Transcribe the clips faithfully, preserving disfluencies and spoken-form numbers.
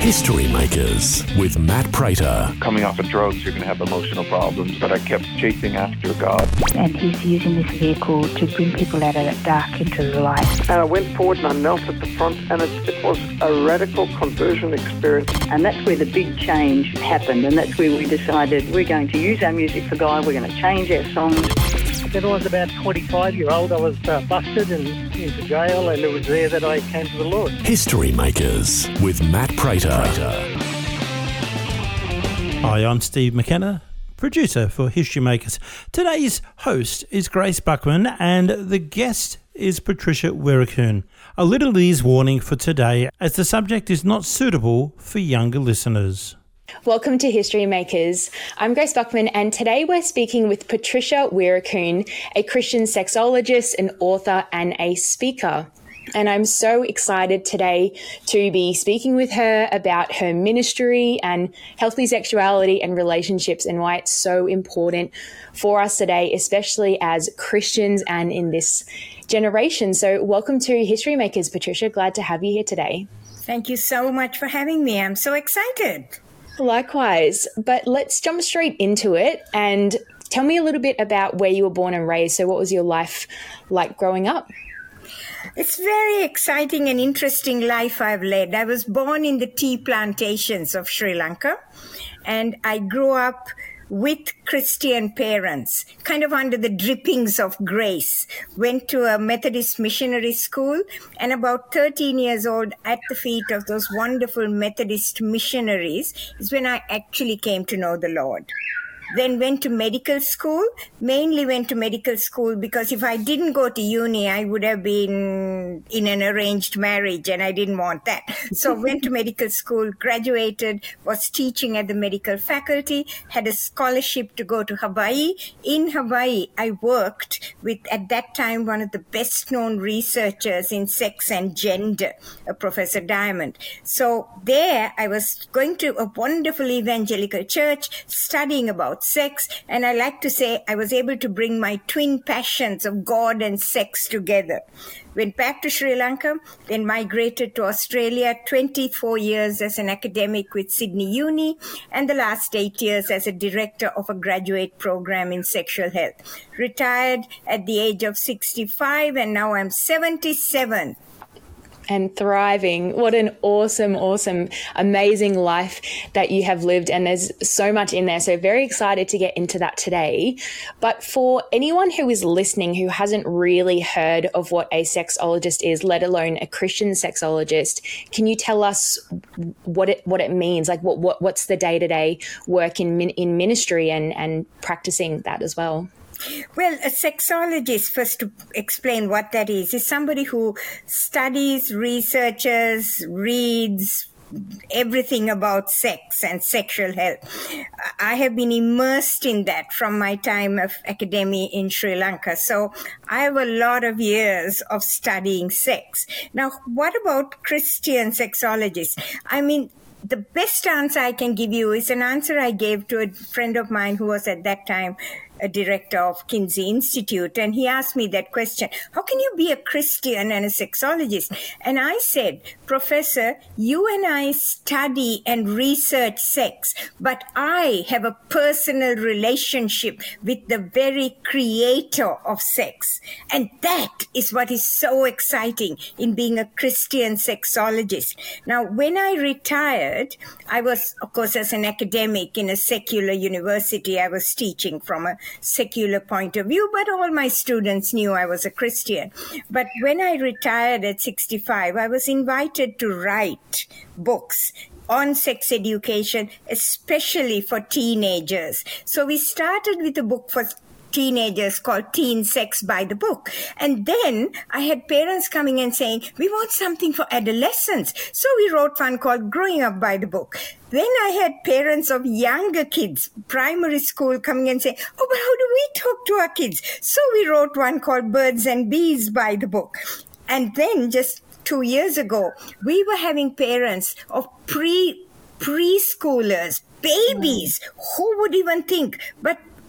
History Makers with Matt Prater. Coming off of drugs, you're going to have emotional problems, but I kept chasing after God. And he's using this vehicle to bring people out of that dark into the light. And I went forward and I knelt at the front, and it, it was a radical conversion experience. And that's where the big change happened, and that's where we decided we're going to use our music for God, we're going to change our songs. When I was about twenty-five year old, I was uh, busted and into jail, and it was there that I came to the Lord. History Makers with Matt Prater. Hi, I'm Steve McKenna, producer for History Makers. Today's host is Grace Buckman, and the guest is Patricia Weerakoon. A little ears warning for today, as the subject is not suitable for younger listeners. Welcome to History Makers. I'm Grace Buckman, and today we're speaking with Patricia Weerakoon, a Christian sexologist, an author, and a speaker. And I'm so excited today to be speaking with her about her ministry and healthy sexuality and relationships, and why it's so important for us today, especially as Christians and in this generation. So welcome to History Makers, Patricia. Glad to have you here today. Thank you so much for having me. I'm so excited. Likewise, but let's jump straight into it and tell me a little bit about where you were born and raised. So what was your life like growing up? It's very exciting and interesting life I've led. I was born in the tea plantations of Sri Lanka, and I grew up with Christian parents, kind of under the drippings of grace. Went to a Methodist missionary school, and about thirteen years old, at the feet of those wonderful Methodist missionaries, is when I actually came to know the Lord. Then went to medical school, mainly went to medical school because if I didn't go to uni, I would have been in an arranged marriage, and I didn't want that. So went to medical school, graduated, was teaching at the medical faculty, had a scholarship to go to Hawaii. In Hawaii, I worked with, at that time, one of the best known researchers in sex and gender, Professor Diamond. So there I was going to a wonderful evangelical church, studying about sex, and I like to say I was able to bring my twin passions of God and sex together. Went back to Sri Lanka, then migrated to Australia, twenty-four years as an academic with Sydney Uni, and the last eight years as a director of a graduate program in sexual health. Retired at the age of sixty-five, and now I'm seventy-seven. And thriving. What an awesome, awesome, amazing life that you have lived. And there's so much in there. So very excited to get into that today. But for anyone who is listening who hasn't really heard of what a sexologist is, let alone a Christian sexologist, can you tell us what it what it means? Like what, what what's the day-to-day work in in ministry and, and practicing that as well? Well, a sexologist, first to explain what that is, is somebody who studies, researches, reads everything about sex and sexual health. I have been immersed in that from my time of academy in Sri Lanka. So I have a lot of years of studying sex. Now, what about Christian sexologists? I mean, the best answer I can give you is an answer I gave to a friend of mine who was at that time a director of Kinsey Institute, and he asked me that question, how can you be a Christian and a sexologist? And I said, Professor, you and I study and research sex, but I have a personal relationship with the very creator of sex. And that is what is so exciting in being a Christian sexologist. Now, when I retired, I was, of course, as an academic in a secular university, I was teaching from a secular point of view, but all my students knew I was a Christian. But when I retired at sixty-five, I was invited to write books on sex education, especially for teenagers. So we started with a book for teenagers called Teen Sex by the Book. And then I had parents coming and saying, we want something for adolescents. So we wrote one called Growing Up by the Book. Then I had parents of younger kids, primary school, coming and saying, oh, but how do we talk to our kids? So we wrote one called Birds and Bees by the Book. And then just two years ago, we were having parents of pre preschoolers, babies, who would even think? But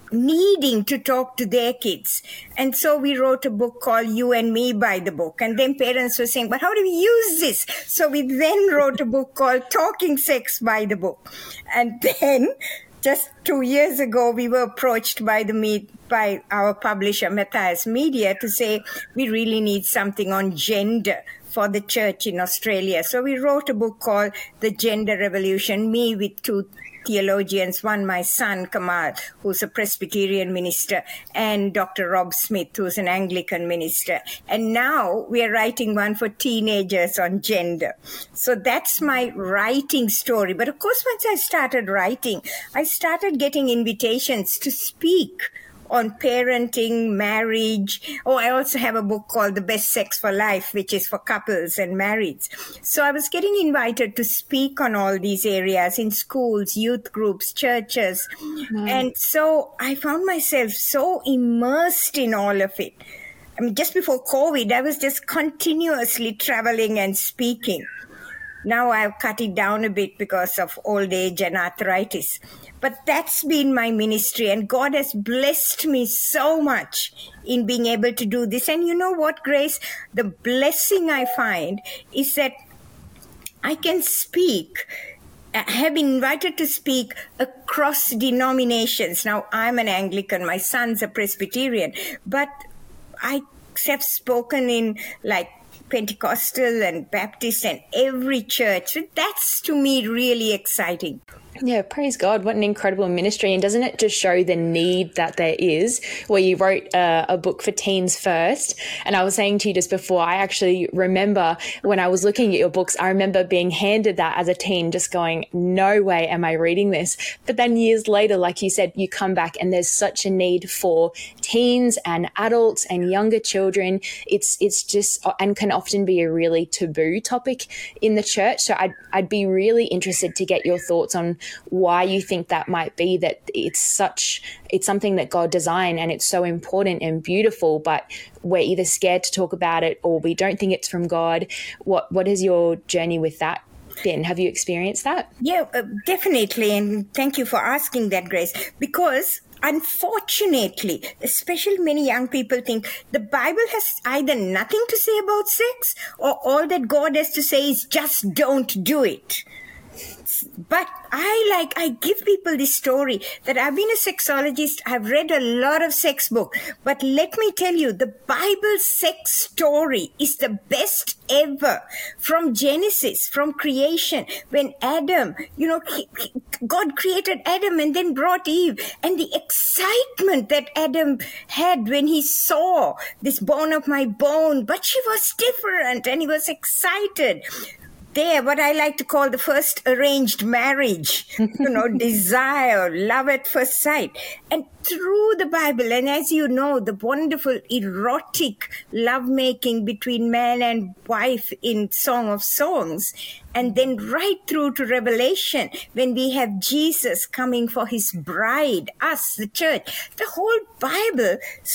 needing to talk to their kids. And so we wrote a book called You and Me by the Book. And then parents were saying, but how do we use this? So we then wrote a book called Talking Sex by the Book. And then just two years ago, we were approached by the me- by our publisher, Matthias Media, to say we really need something on gender for the church in Australia. So we wrote a book called The Gender Revolution, me with two theologians, one my son Kamal, who's a Presbyterian minister, and Doctor Rob Smith, who's an Anglican minister. And now we are writing one for teenagers on gender. So that's my writing story. But of course, once I started writing, I started getting invitations to speak on parenting, marriage. Oh, I also have a book called The Best Sex for Life, which is for couples and marrieds. So I was getting invited to speak on all these areas in schools, youth groups, churches. Mm. And so I found myself so immersed in all of it. I mean, just before COVID, I was just continuously traveling and speaking. Now I've cut it down a bit because of old age and arthritis. But that's been my ministry, and God has blessed me so much in being able to do this. And you know what, Grace? The blessing I find is that I can speak. I have been invited to speak across denominations. Now, I'm an Anglican, my son's a Presbyterian, but I have spoken in like Pentecostal and Baptist and every church. So that's to me really exciting. Yeah, praise God. What an incredible ministry. And doesn't it just show the need that there is, where you wrote uh, a book for teens first? And I was saying to you just before, I actually remember when I was looking at your books, I remember being handed that as a teen, just going, no way am I reading this. But then years later, like you said, you come back and there's such a need for teens and adults and younger children. It's it's just, and can often be a really taboo topic in the church. So I'd, I'd be really interested to get your thoughts on why you think that might be, that it's such, it's something that God designed and it's so important and beautiful, but we're either scared to talk about it or we don't think it's from God. What What is your journey with that been? Have you experienced that? Yeah, uh, definitely. And thank you for asking that, Grace, because unfortunately, especially many young people think the Bible has either nothing to say about sex or all that God has to say is just don't do it. But I like, I give people this story that I've been a sexologist. I've read a lot of sex books. But let me tell you, the Bible sex story is the best ever. From Genesis, from creation, when Adam, you know, he, he, God created Adam and then brought Eve. And the excitement that Adam had when he saw this bone of my bone, but she was different and he was excited. There, what I like to call the first arranged marriage, you know, desire, love at first sight. And through the Bible, and as you know, the wonderful erotic lovemaking between man and wife in Song of Songs, and then right through to Revelation, when we have Jesus coming for his bride, us, the church, the whole Bible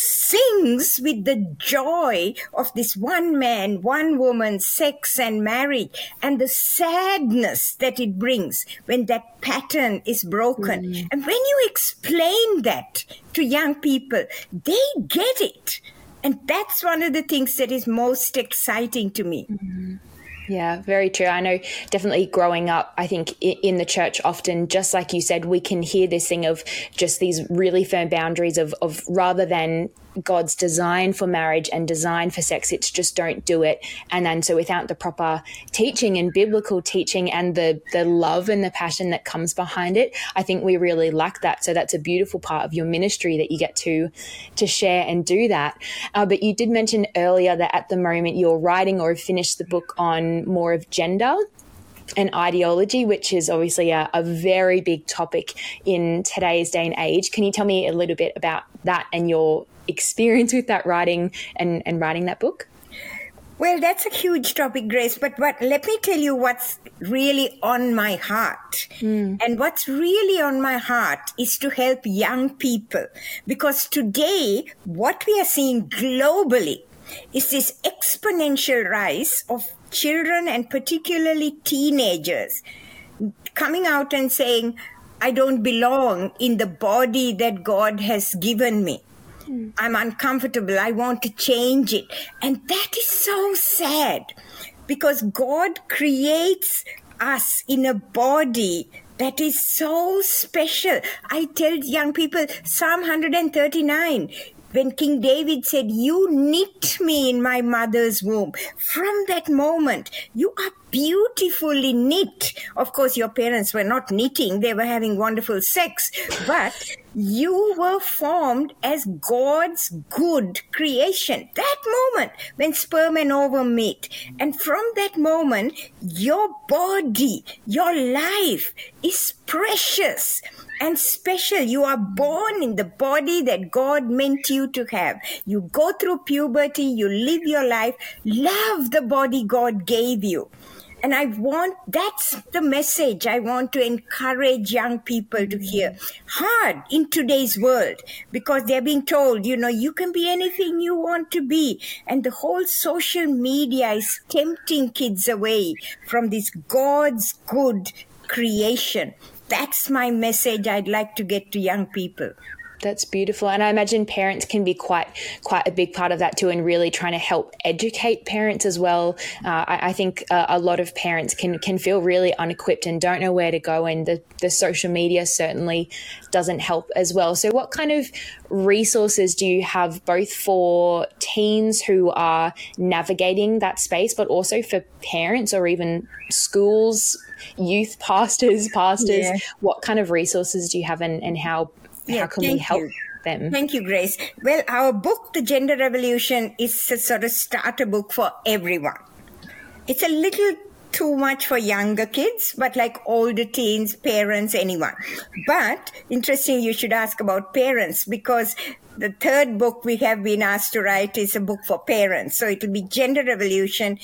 sings with the joy of this one man, one woman, sex and marriage, and the sadness that it brings when that pattern is broken. Mm. And when you explain that to young people, they get it. And that's one of the things that is most exciting to me. Mm-hmm. Yeah, very true. I know definitely growing up, I think in the church often, just like you said, we can hear this thing of just these really firm boundaries of, of rather than God's design for marriage and design for sex, it's just don't do it. And then so without the proper teaching and biblical teaching and the the love and the passion that comes behind it, I think we really lack that. So that's a beautiful part of your ministry that you get to to share and do that. Uh, but you did mention earlier that at the moment you're writing or have finished the book on more of gender and ideology, which is obviously a, a very big topic in today's day and age. Can you tell me a little bit about that and your experience with that writing and, and writing that book? Well, that's a huge topic, Grace, but what, let me tell you what's really on my heart. Mm. And what's really on my heart is to help young people, because today what we are seeing globally is this exponential rise of children and particularly teenagers coming out and saying, I don't belong in the body that God has given me. Mm. I'm uncomfortable. I want to change it. And that is so sad because God creates us in a body that is so special. I tell young people, Psalm one thirty-nine, when King David said, you knit me in my mother's womb. From that moment, you are beautifully knit. Of course, your parents were not knitting. They were having wonderful sex. But you were formed as God's good creation. That moment when sperm and ovum meet. And from that moment, your body, your life is precious and special. You are born in the body that God meant you to have. You go through puberty, you live your life, love the body God gave you. And I want, that's the message I want to encourage young people to hear. Hard in today's world because they're being told, you know, you can be anything you want to be. And the whole social media is tempting kids away from this God's good creation. That's my message I'd like to get to young people. That's beautiful. And I imagine parents can be quite quite a big part of that too, and really trying to help educate parents as well. Uh, I, I think uh, a lot of parents can can feel really unequipped and don't know where to go, and the, the social media certainly doesn't help as well. So what kind of resources do you have both for teens who are navigating that space, but also for parents or even schools, youth pastors, pastors? Yeah. What kind of resources do you have, and, and how Yeah, How can we help you. them? Thank you, Grace. Well, our book, The Gender Revolution, is a sort of starter book for everyone. It's a little too much for younger kids, but like older teens, parents, anyone. But interesting, you should ask about parents, because the third book we have been asked to write is a book for parents. So it will be Gender Revolution.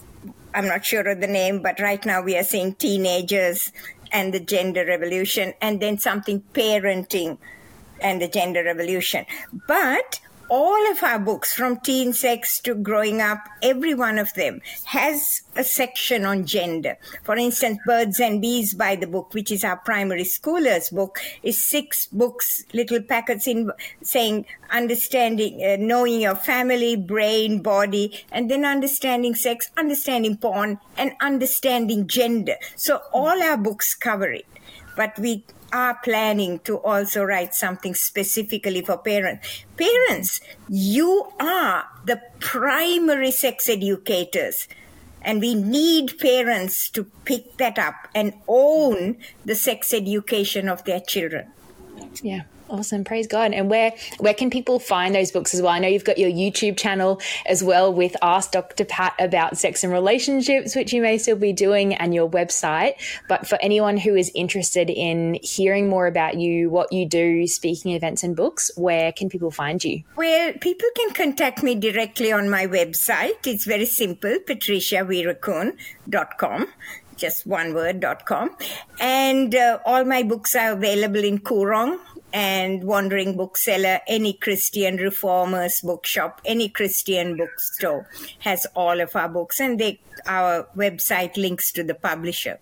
I'm not sure of the name, but right now we are saying teenagers and the gender revolution, and then something parenting and the gender revolution. But all of our books, from teen sex to growing up, every one of them has a section on gender. For instance, Birds and Bees by the Book, which is our primary schoolers book, is six books, little packets in saying understanding, uh, knowing your family, brain, body, and then understanding sex, understanding porn, and understanding gender. So all our books cover it. But we are planning to also write something specifically for parents. Parents, you are the primary sex educators, and we need parents to pick that up and own the sex education of their children. Yeah. Awesome. Praise God. And where where can people find those books as well? I know you've got your YouTube channel as well with Ask Doctor Pat about sex and relationships, which you may still be doing, and your website. But for anyone who is interested in hearing more about you, what you do, speaking events and books, where can people find you? Well, people can contact me directly on my website. It's very simple, patricia weerakoon dot com. Just one word, dot com. And uh, all my books are available in Koorong and Wandering Bookseller. Any Christian Reformers bookshop, any Christian bookstore has all of our books, and they, our website links to the publisher.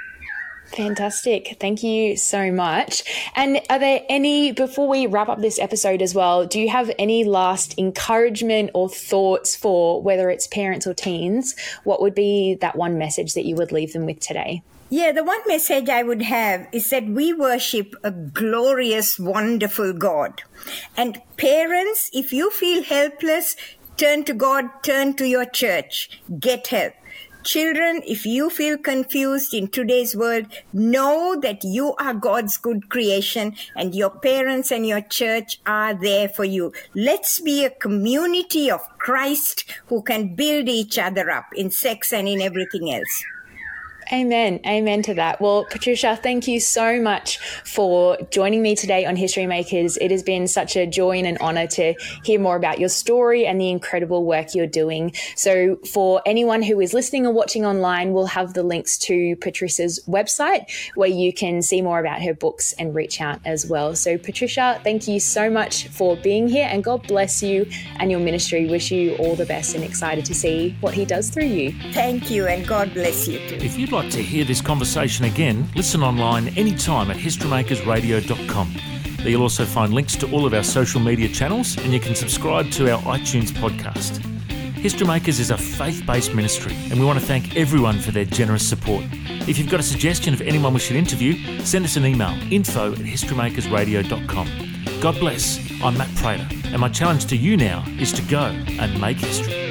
Fantastic. Thank you so much. And are there any, before we wrap up this episode as well, do you have any last encouragement or thoughts for whether it's parents or teens? What would be that one message that you would leave them with today? Yeah, the one message I would have is that we worship a glorious, wonderful God. And parents, if you feel helpless, turn to God, turn to your church, get help. Children, if you feel confused in today's world, know that you are God's good creation and your parents and your church are there for you. Let's be a community of Christ who can build each other up in sex and in everything else. Amen. Amen to that. Well, Patricia, thank you so much for joining me today on History Makers. It has been such a joy and an honor to hear more about your story and the incredible work you're doing. So for anyone who is listening or watching online, we'll have the links to Patricia's website where you can see more about her books and reach out as well. So Patricia, thank you so much for being here, and God bless you and your ministry. Wish you all the best and excited to see what he does through you. Thank you, and God bless you too. If you'd like like to hear this conversation again, listen online anytime at history makers radio dot com. There you'll also find links to all of our social media channels, and you can subscribe to our iTunes podcast. History Makers is a faith-based ministry, and we want to thank everyone for their generous support. If you've got a suggestion of anyone we should interview, send us an email, info at history makers radio dot com. God bless. I'm Matt Prater, and my challenge to you now is to go and make history.